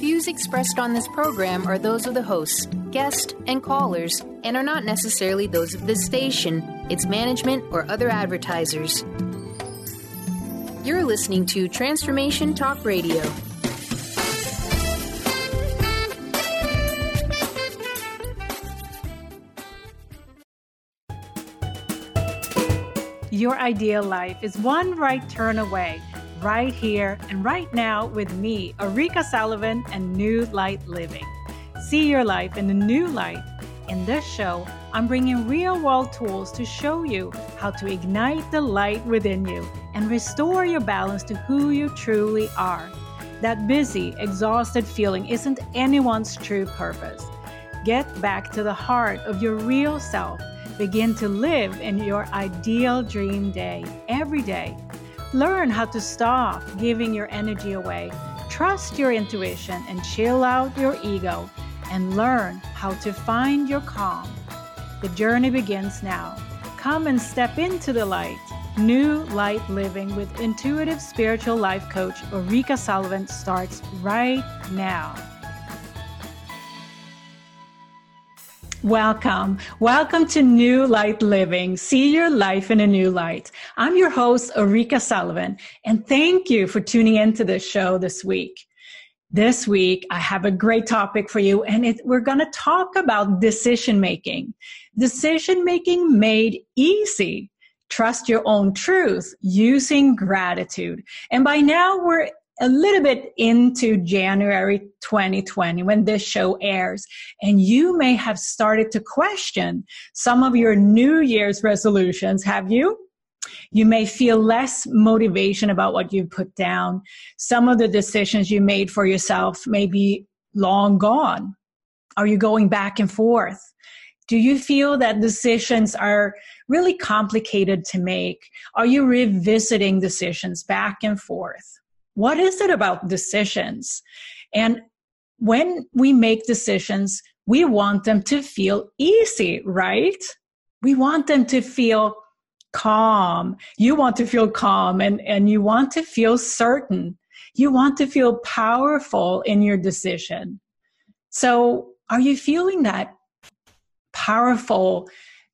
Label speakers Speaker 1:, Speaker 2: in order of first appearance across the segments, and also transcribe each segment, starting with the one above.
Speaker 1: views expressed on this program are those of the hosts, guests, and callers, and are not necessarily those of this station, its management, or other advertisers. You're listening to Transformation Talk Radio.
Speaker 2: Your ideal life is one right turn away, right here and right now with me, Erika Sullivan, and New Light Living. See your life in a new light. In this show, I'm bringing real-world tools to show you how to ignite the light within you and restore your balance to who you truly are. That busy, exhausted feeling isn't anyone's true purpose. Get back to the heart of your real self. Begin to live in your ideal dream day every day. Learn how to stop giving your energy away. Trust your intuition and chill out your ego. And learn how to find your calm. The journey begins now. Come and step into the light. New Light Living with intuitive spiritual life coach Erika Sullivan starts right now. Welcome to New Light Living. See your life in a new light. I'm your host, Erika Sullivan, and thank you for tuning into this show this week. This week, I have a great topic for you, and we're going to talk about decision-making. Decision-making made easy. Trust your own truth using gratitude. And by now, we're a little bit into January 2020 when this show airs, and you may have started to question some of your New Year's resolutions, have you? You may feel less motivation about what you put down. Some of the decisions you made for yourself may be long gone. Are you going back and forth? Do you feel that decisions are really complicated to make? Are you revisiting decisions back and forth? What is it about decisions? And when we make decisions, we want them to feel easy, right? We want them to feel calm. You want to feel calm and you want to feel certain. You want to feel powerful in your decision. So are you feeling that powerful,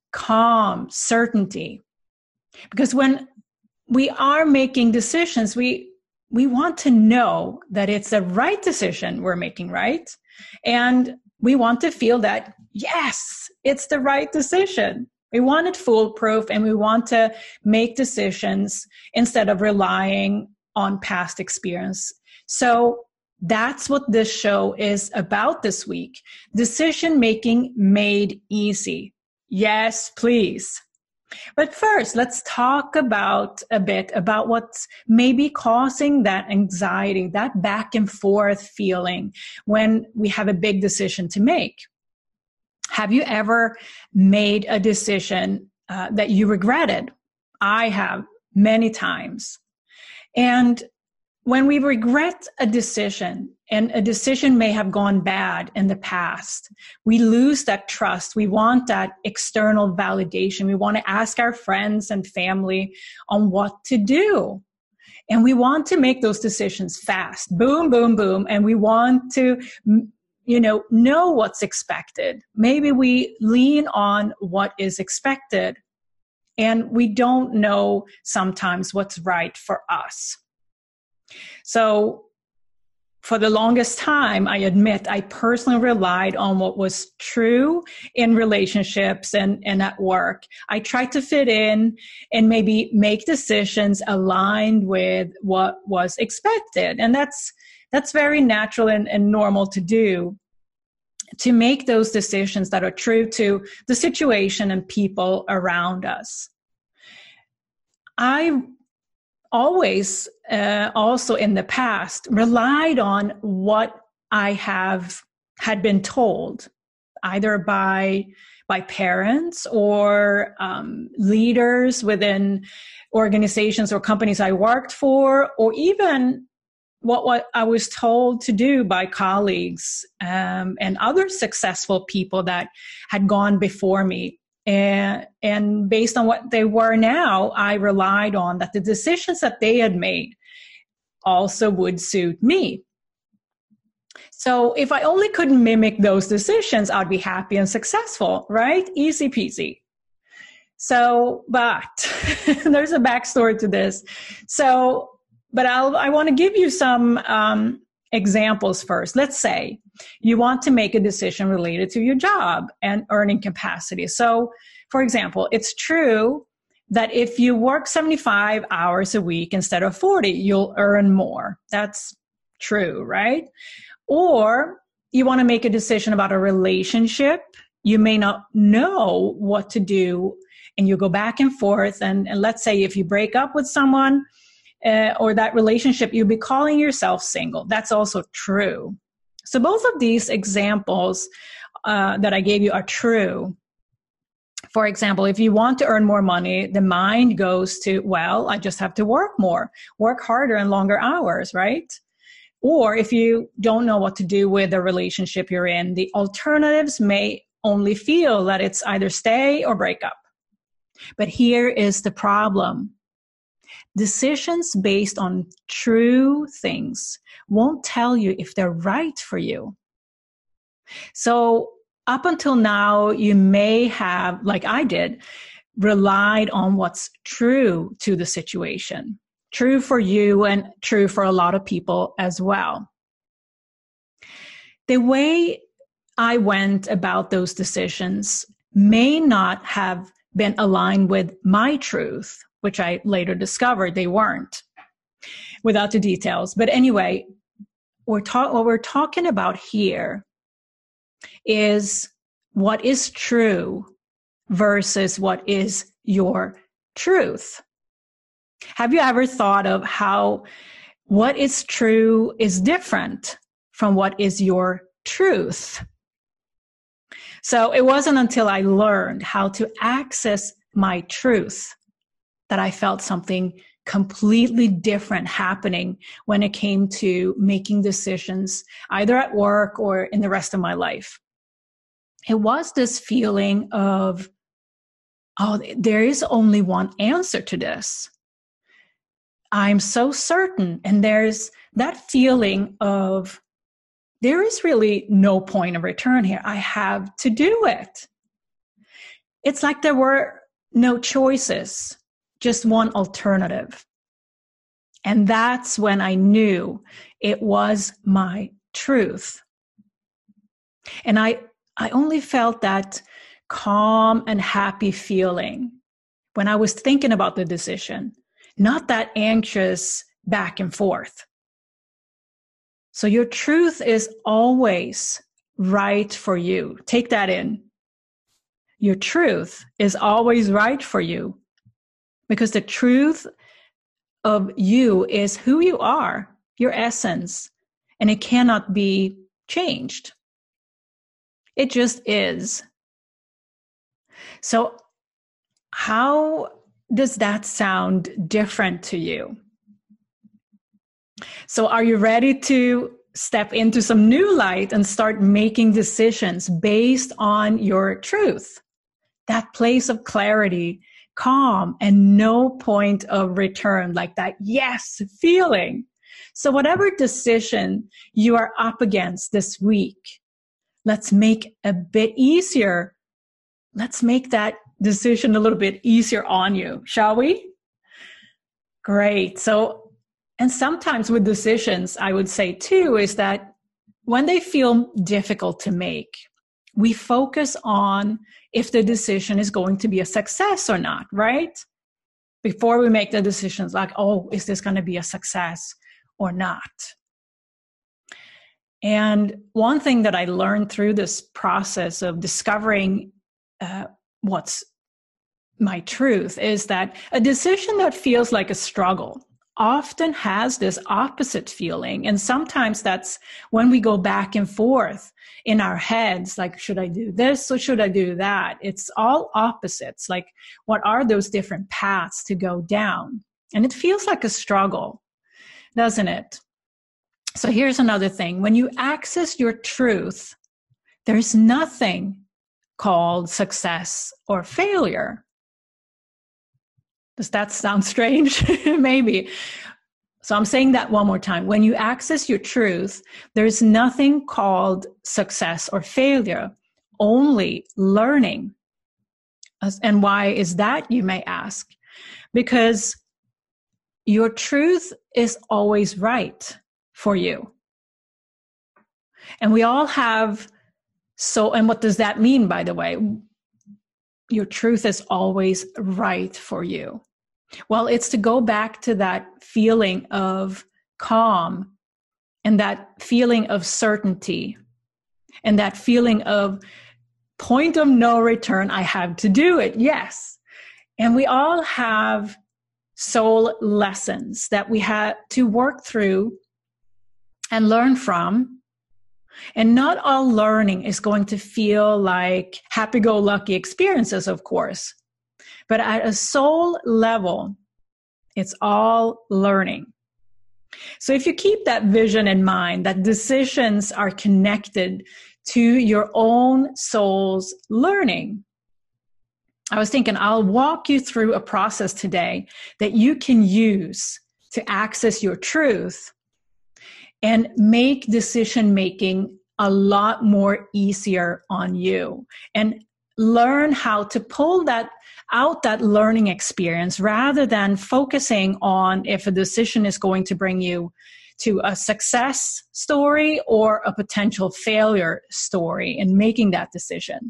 Speaker 2: calm certainty? Because when we are making decisions, we want to know that it's the right decision we're making, right? And we want to feel that, yes, it's the right decision. We want it foolproof, and we want to make decisions instead of relying on past experience. So that's what this show is about this week. Decision-making made easy. Yes, please. But first, let's talk a bit about what's maybe causing that anxiety, that back and forth feeling when we have a big decision to make. Have you ever made a decision that you regretted? I have many times. And when we regret a decision, and a decision may have gone bad in the past, we lose that trust. We want that external validation. We want to ask our friends and family on what to do. And we want to make those decisions fast. Boom, boom, boom. And we want to, know what's expected. Maybe we lean on what is expected. And we don't know sometimes what's right for us. So for the longest time, I admit, I personally relied on what was true in relationships and at work. I tried to fit in and maybe make decisions aligned with what was expected. And that's very natural and normal to do, to make those decisions that are true to the situation and people around us. I always, also in the past, relied on what I had been told, either by parents or leaders within organizations or companies I worked for, or even what I was told to do by colleagues and other successful people that had gone before me. And based on what they were now, I relied on that the decisions that they had made also would suit me. So if I only could mimic those decisions, I'd be happy and successful, right? Easy peasy. So, but there's a backstory to this. So, but I want to give you some examples first. Let's say you want to make a decision related to your job and earning capacity. So, for example, it's true that if you work 75 hours a week instead of 40, you'll earn more. That's true, right? Or you want to make a decision about a relationship. You may not know what to do, and you go back and forth. And let's say if you break up with someone or that relationship, you'll be calling yourself single. That's also true. So both of these examples that I gave you are true. For example, if you want to earn more money, the mind goes to, well, I just have to work more, work harder and longer hours, right? Or if you don't know what to do with the relationship you're in, the alternatives may only feel that it's either stay or break up. But here is the problem. Decisions based on true things won't tell you if they're right for you. So up until now, you may have, like I did, relied on what's true to the situation. True for you and true for a lot of people as well. The way I went about those decisions may not have been aligned with my truth, which I later discovered they weren't, without the details. But anyway, what we're talking about here is what is true versus what is your truth. Have you ever thought of how what is true is different from what is your truth? So it wasn't until I learned how to access my truth that I felt something completely different happening when it came to making decisions, either at work or in the rest of my life. It was this feeling of, oh, there is only one answer to this. I'm so certain. And there's that feeling of, there is really no point of return here. I have to do it. It's like there were no choices, just one alternative. And that's when I knew it was my truth. And I only felt that calm and happy feeling when I was thinking about the decision, not that anxious back and forth. So your truth is always right for you. Take that in. Your truth is always right for you because the truth of you is who you are, your essence, and it cannot be changed. It just is. So how does that sound different to you? So are you ready to step into some new light and start making decisions based on your truth? That place of clarity, calm, and no point of return, like that yes feeling. So whatever decision you are up against this week, let's make a bit easier. Let's make that decision a little bit easier on you, shall we? Great. So, and sometimes with decisions, I would say too, is that when they feel difficult to make, we focus on if the decision is going to be a success or not, right? Before we make the decisions like, oh, is this going to be a success or not? And one thing that I learned through this process of discovering what's my truth is that a decision that feels like a struggle often has this opposite feeling. And sometimes that's when we go back and forth in our heads, like, should I do this or should I do that? It's all opposites. Like, what are those different paths to go down? And it feels like a struggle, doesn't it? So here's another thing. When you access your truth, there's nothing called success or failure. Does that sound strange? Maybe. So I'm saying that one more time. When you access your truth, there's nothing called success or failure, only learning. And why is that, you may ask? Because your truth is always right for you. And we all have, and what does that mean, by the way? Your truth is always right for you. Well, it's to go back to that feeling of calm and that feeling of certainty and that feeling of point of no return. I have to do it. Yes. And we all have soul lessons that we have to work through and learn from. And not all learning is going to feel like happy-go-lucky experiences, of course. But at a soul level, it's all learning. So if you keep that vision in mind, that decisions are connected to your own soul's learning, I was thinking I'll walk you through a process today that you can use to access your truth and make decision-making a lot more easier on you, and learn how to pull that learning experience rather than focusing on if a decision is going to bring you to a success story or a potential failure story in making that decision.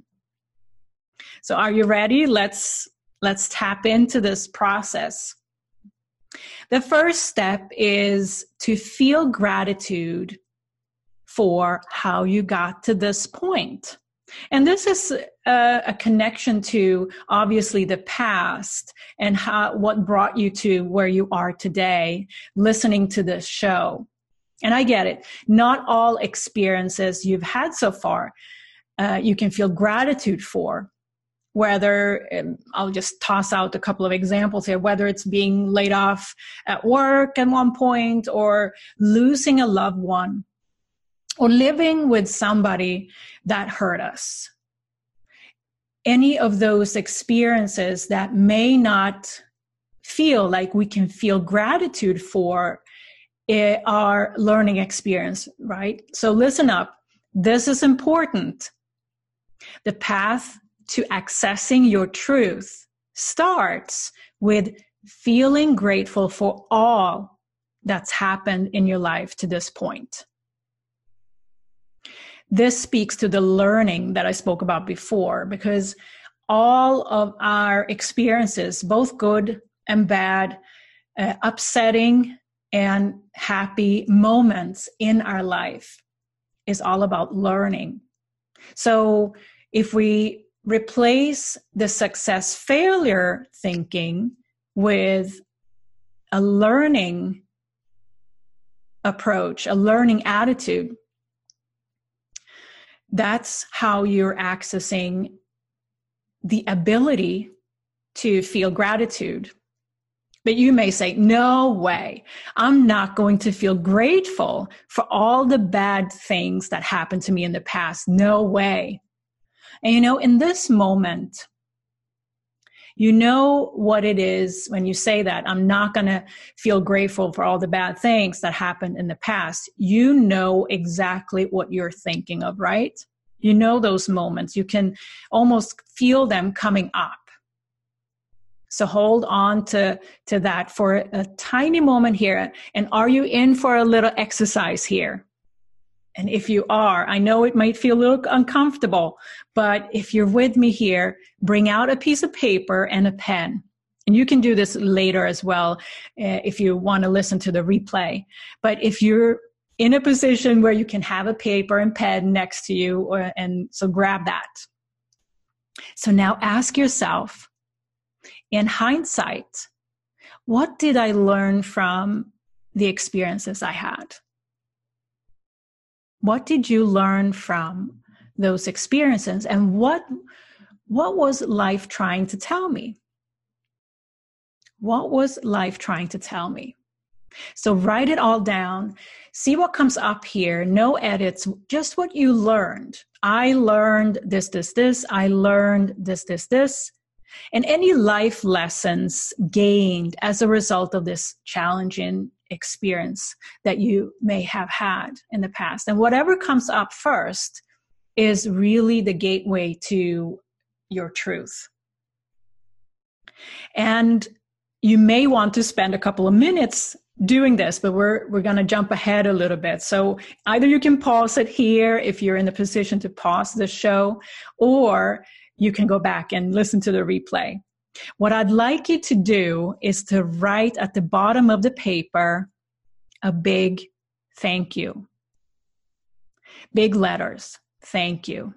Speaker 2: So are you ready? Let's tap into this process. The first step is to feel gratitude for how you got to this point. And this is a connection to, obviously, the past and what brought you to where you are today, listening to this show. And I get it. Not all experiences you've had so far you can feel gratitude for. Whether, I'll just toss out a couple of examples here, whether it's being laid off at work at one point, or losing a loved one, or living with somebody that hurt us. Any of those experiences that may not feel like we can feel gratitude for are learning experience, right? So listen up. This is important. The path to accessing your truth starts with feeling grateful for all that's happened in your life to this point. This speaks to the learning that I spoke about before, because all of our experiences, both good and bad, upsetting and happy moments in our life, is all about learning. So if we replace the success failure thinking with a learning approach, a learning attitude, that's how you're accessing the ability to feel gratitude. But you may say, no way, I'm not going to feel grateful for all the bad things that happened to me in the past. No way. And in this moment, you know what it is when you say that, I'm not going to feel grateful for all the bad things that happened in the past. You know exactly what you're thinking of, right? You know those moments. You can almost feel them coming up. So hold on to that for a tiny moment here. And are you in for a little exercise here? And if you are, I know it might feel a little uncomfortable, but if you're with me here, bring out a piece of paper and a pen. And you can do this later as well if you want to listen to the replay. But if you're in a position where you can have a paper and pen next to you, and so grab that. So now ask yourself, in hindsight, what did I learn from the experiences I had? What did you learn from those experiences? And what was life trying to tell me? What was life trying to tell me? So write it all down. See what comes up here. No edits, just what you learned. I learned this. I learned this. And any life lessons gained as a result of this challenging experience that you may have had in the past. And whatever comes up first is really the gateway to your truth. And you may want to spend a couple of minutes doing this, but we're going to jump ahead a little bit. So either you can pause it here if you're in the position to pause the show, or you can go back and listen to the replay. What I'd like you to do is to write at the bottom of the paper a big thank you. Big letters, thank you.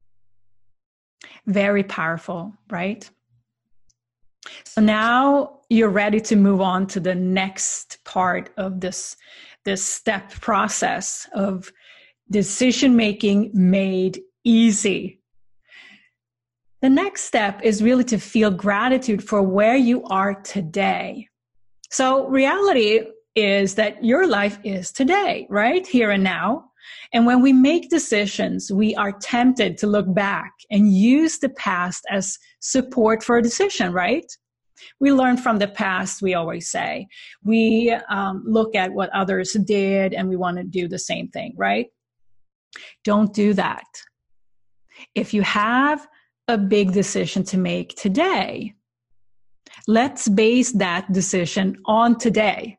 Speaker 2: Very powerful, right? So now you're ready to move on to the next part of this step process of decision-making made easy. The next step is really to feel gratitude for where you are today. So reality is that your life is today, right? Here and now. And when we make decisions, we are tempted to look back and use the past as support for a decision, right? We learn from the past, we always say. We look at what others did and we want to do the same thing, right? Don't do that. If you have a big decision to make today, let's base that decision on today.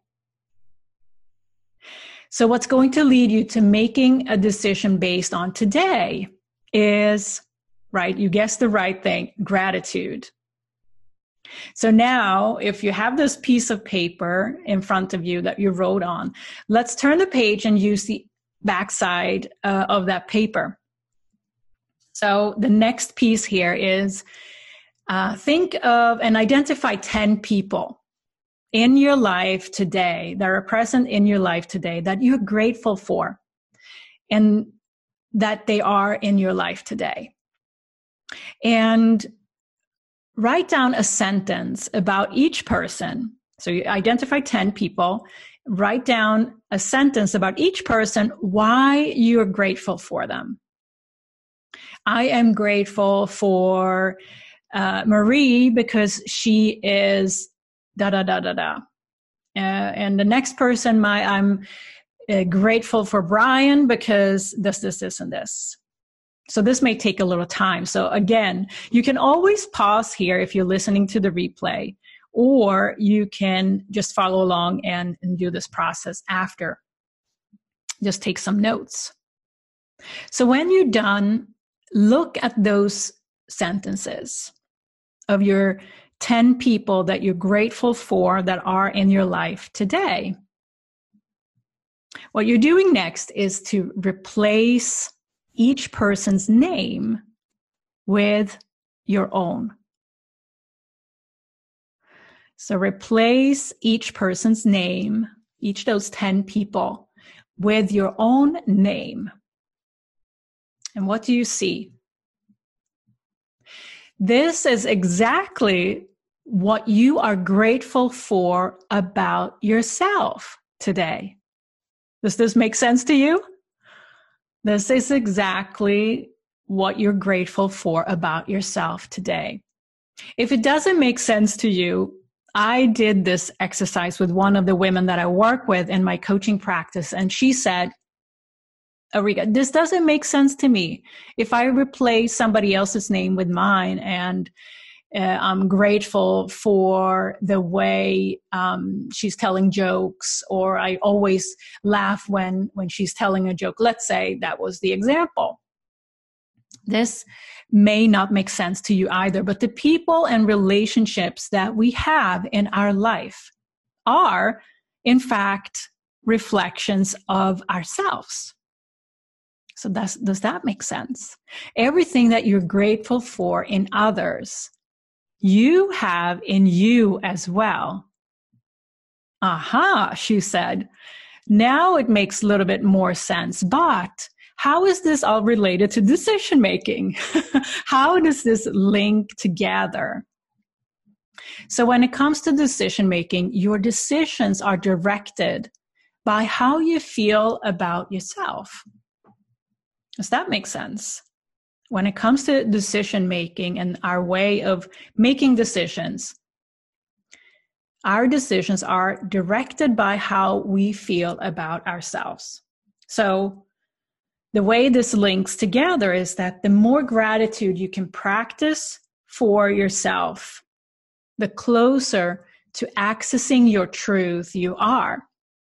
Speaker 2: So what's going to lead you to making a decision based on today is, right, you guessed the right thing, gratitude. So now, if you have this piece of paper in front of you that you wrote on, let's turn the page and use the backside of that paper. So the next piece here is think of and identify 10 people in your life today that are present in your life today that you're grateful for and that they are in your life today. And write down a sentence about each person. So you identify 10 people, write down a sentence about each person, why you're grateful for them. I am grateful for Marie because she is da-da-da-da-da. And the next person, I'm grateful for Brian because this, and this. So this may take a little time. So again, you can always pause here if you're listening to the replay, or you can just follow along and do this process after. Just take some notes. So when you're done, look at those sentences of your 10 people that you're grateful for that are in your life today. What you're doing next is to replace each person's name with your own. So replace each person's name, each of those 10 people, with your own name. And what do you see? This is exactly what you are grateful for about yourself today. Does this make sense to you? This is exactly what you're grateful for about yourself today. If it doesn't make sense to you, I did this exercise with one of the women that I work with in my coaching practice, and she said, Arika, this doesn't make sense to me. If I replace somebody else's name with mine and I'm grateful for the way she's telling jokes, or I always laugh when she's telling a joke. Let's say that was the example. This may not make sense to you either, but the people and relationships that we have in our life are, in fact, reflections of ourselves. So does that make sense? Everything that you're grateful for in others, you have in you as well. Aha, she said. Now it makes a little bit more sense. But how is this all related to decision making? How does this link together? So when it comes to decision making, your decisions are directed by how you feel about yourself. Does that make sense? When it comes to decision making and our way of making decisions, our decisions are directed by how we feel about ourselves. So the way this links together is that the more gratitude you can practice for yourself, the closer to accessing your truth you are.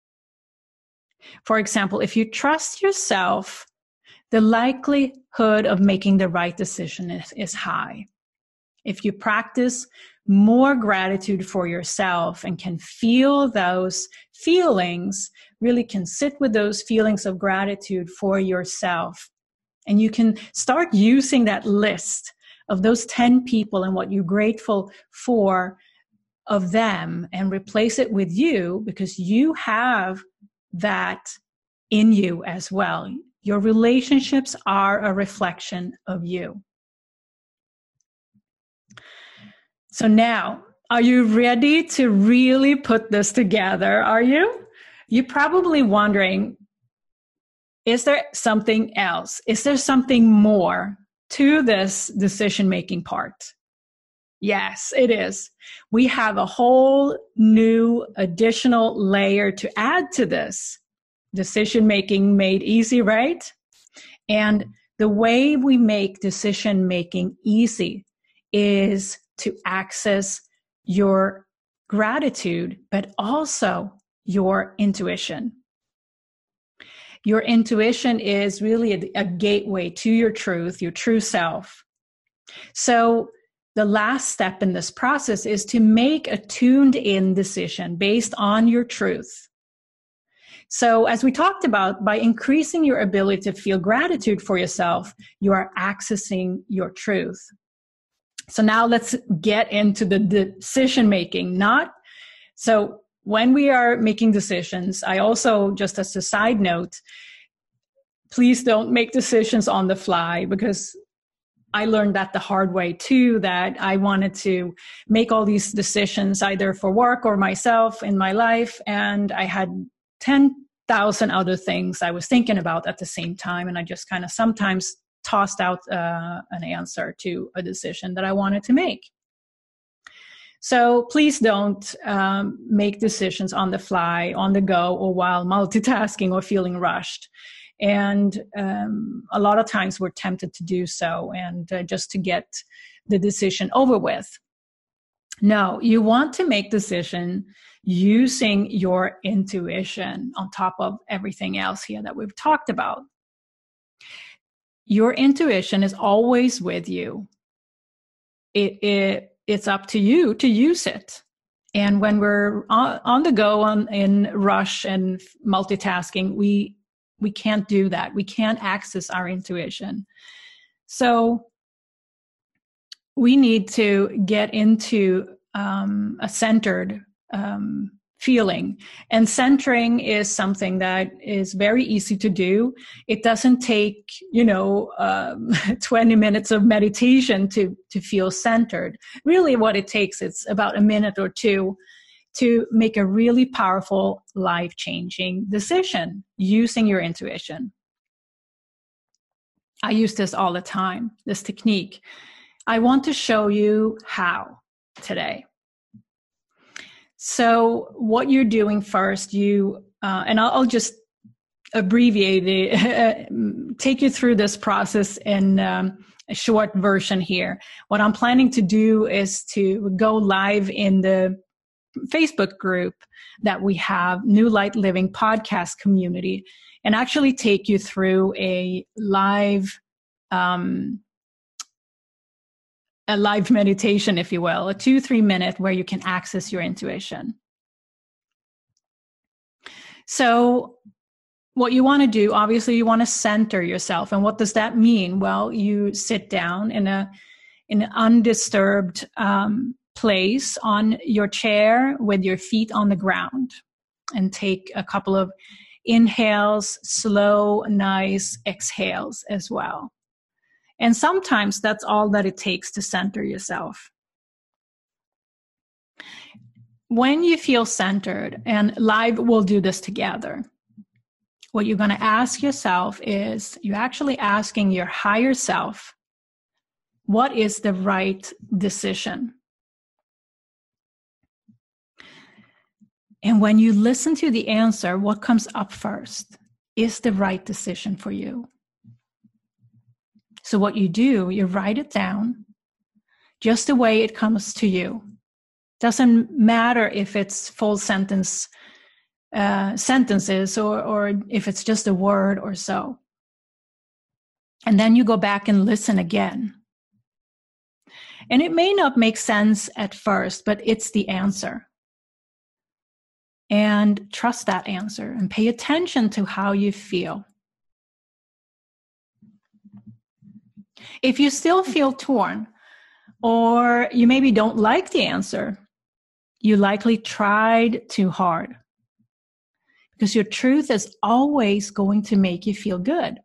Speaker 2: For example, if you trust yourself, the likelihood of making the right decision is high. If you practice more gratitude for yourself and can feel those feelings, really can sit with those feelings of gratitude for yourself, and you can start using that list of those 10 people and what you're grateful for of them and replace it with you, because you have that in you as well. Your relationships are a reflection of you. So now, are you ready to really put this together? Are you? You're probably wondering, is there something else? Is there something more to this decision-making part? Yes, it is. We have a whole new additional layer to add to this. Decision-making made easy, right? And the way we make decision-making easy is to access your gratitude, but also your intuition. Your intuition is really a gateway to your truth, your true self. So the last step in this process is to make a tuned-in decision based on your truth. So as we talked about, by increasing your ability to feel gratitude for yourself, you are accessing your truth. So now let's get into the decision-making. So when we are making decisions, I also, just as a side note, please don't make decisions on the fly, because I learned that the hard way too, that I wanted to make all these decisions either for work or myself in my life, and I had 10,000 other things I was thinking about at the same time, and I just kind of sometimes tossed out an answer to a decision that I wanted to make. So please don't make decisions on the fly, on the go, or while multitasking or feeling rushed. And a lot of times we're tempted to do so, and just to get the decision over with. No, you want to make decision using your intuition on top of everything else here that we've talked about. Your intuition is always with you. It's up to you to use it. And when we're on the go, in rush and multitasking, we can't do that. We can't access our intuition. So we need to get into a centered feeling. And centering is something that is very easy to do. It doesn't take, 20 minutes of meditation to feel centered. Really what it takes, it's about a minute or two to make a really powerful, life-changing decision using your intuition. I use this all the time, this technique. I want to show you how today. So what you're doing first, and I'll just abbreviate it, take you through this process in a short version here. What I'm planning to do is to go live in the Facebook group that we have, New Light Living Podcast Community, and actually take you through a live meditation, if you will, a 2-3 minute where you can access your intuition. So what you want to do, obviously you want to center yourself. And what does that mean? Well, you sit down in an undisturbed place on your chair with your feet on the ground, and take a couple of inhales, slow, nice exhales as well. And sometimes that's all that it takes to center yourself. When you feel centered, and live we'll do this together, what you're going to ask yourself is, you're actually asking your higher self, what is the right decision? And when you listen to the answer, what comes up first is the right decision for you. So what you do, you write it down just the way it comes to you. Doesn't matter if it's full sentences or if it's just a word or so. And then you go back and listen again. And it may not make sense at first, but it's the answer. And trust that answer and pay attention to how you feel. If you still feel torn, or you maybe don't like the answer, you likely tried too hard. Because your truth is always going to make you feel good.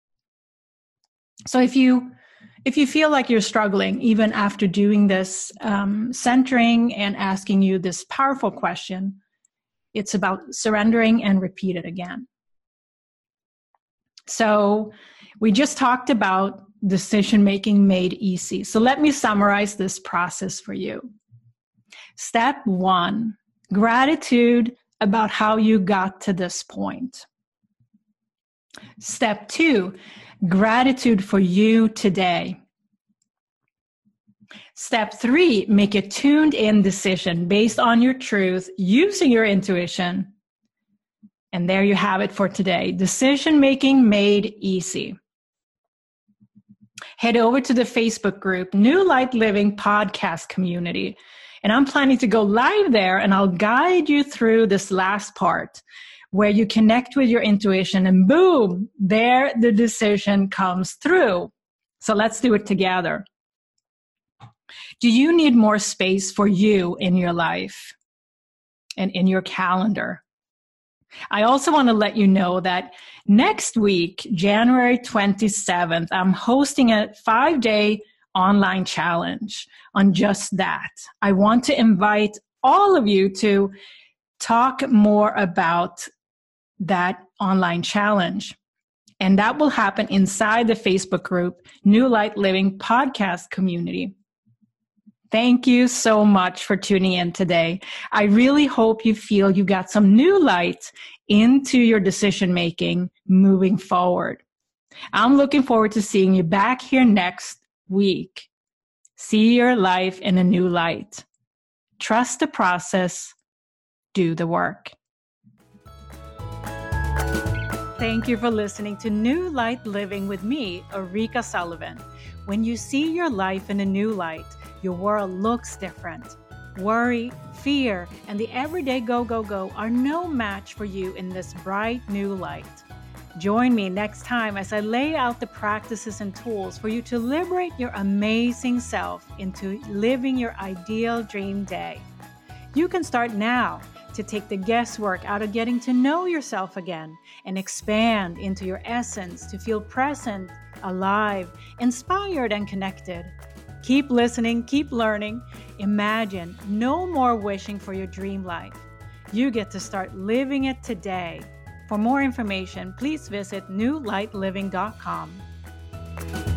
Speaker 2: So if you feel like you're struggling, even after doing this centering and asking you this powerful question, it's about surrendering and repeat it again. So we just talked about decision-making made easy. So let me summarize this process for you. Step 1, gratitude about how you got to this point. Step 2, gratitude for you today. Step 3, make a tuned-in decision based on your truth, using your intuition. And there you have it for today. Decision-making made easy. Head over to the Facebook group, New Light Living Podcast Community. And I'm planning to go live there, and I'll guide you through this last part where you connect with your intuition, and boom, there the decision comes through. So let's do it together. Do you need more space for you in your life and in your calendar? I also want to let you know that next week, January 27th, I'm hosting a 5-day online challenge on just that. I want to invite all of you to talk more about that online challenge. And that will happen inside the Facebook group, New Light Living Podcast Community. Thank you so much for tuning in today. I really hope you feel you got some new light into your decision making moving forward. I'm looking forward to seeing you back here next week. See your life in a new light. Trust the process. Do the work. Thank you for listening to New Light Living with me, Erika Sullivan. When you see your life in a new light, your world looks different. Worry, fear, and the everyday go are no match for you in this bright new light. Join me next time as I lay out the practices and tools for you to liberate your amazing self into living your ideal dream day. You can start now to take the guesswork out of getting to know yourself again and expand into your essence to feel present, alive, inspired, and connected. Keep listening, keep learning. Imagine no more wishing for your dream life. You get to start living it today. For more information, please visit newlightliving.com.